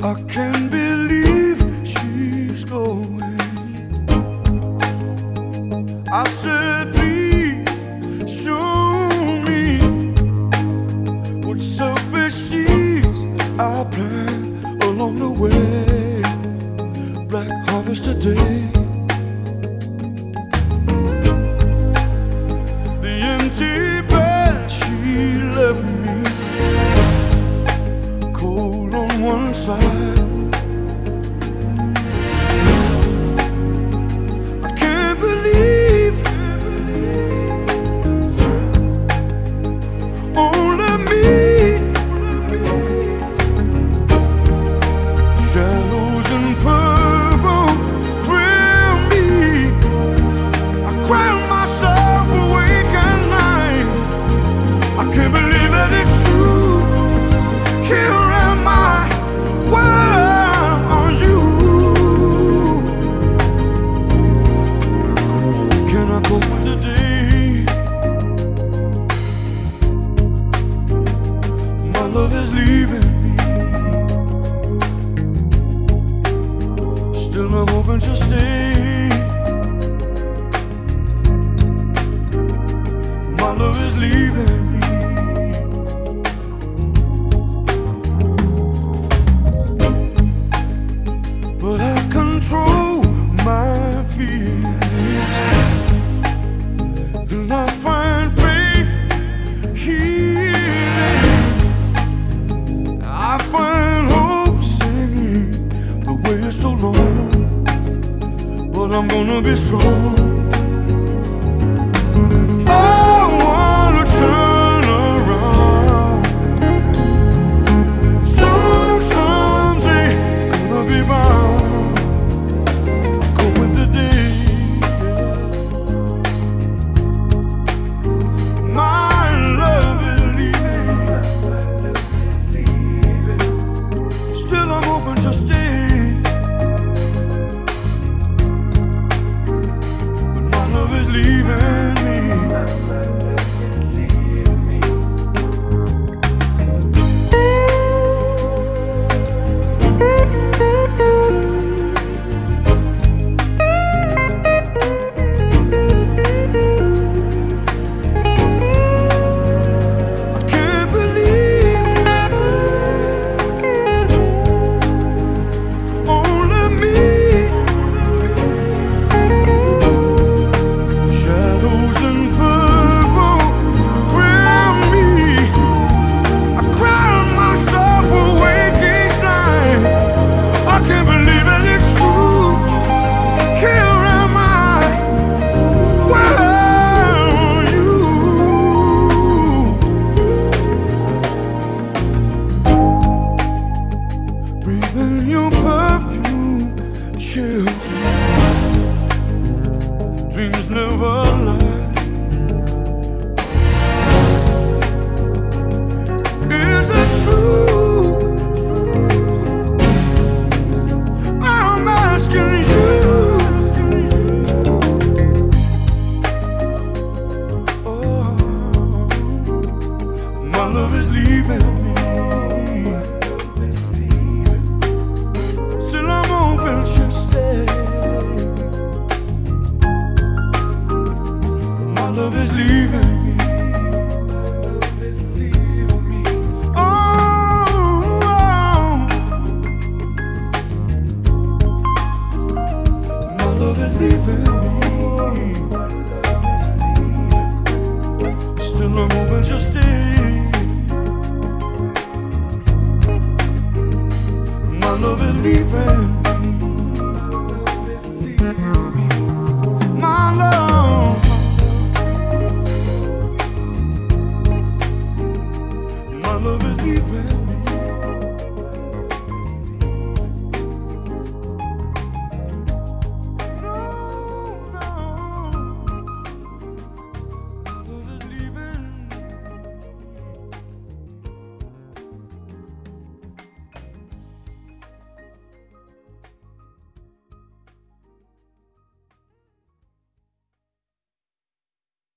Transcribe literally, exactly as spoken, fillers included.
I can't believe she's going. I said, please show me what selfish seeds I plant along the way. Black harvest today. The empty bed she left me, cold on one side. I can't believe only me. Shadows and purple thrill me. I cry myself awake at night. I can't believe that it's true. Here am I, where are you? Can I cope with the day? My love is leaving me. Still I'm hoping she'll stay. My love is leaving me. But I control my feelings, and I find faith healing. I find hope singing the way it's so long. But I'm gonna be strong. I wanna turn around. So someday gonna be mine. Go with the day. My love is leaving. Still I'm hoping she'll stay. But my love is leaving me. Breathing your perfume chills me. Dreams never lie. Is it true? I'm asking you. Oh, my love is leaving me. She'll stay. My love is leaving me. Oh, oh. My love is leaving me. Still I'm hoping she'll stay. My love is leaving me. My love, my love is leaving.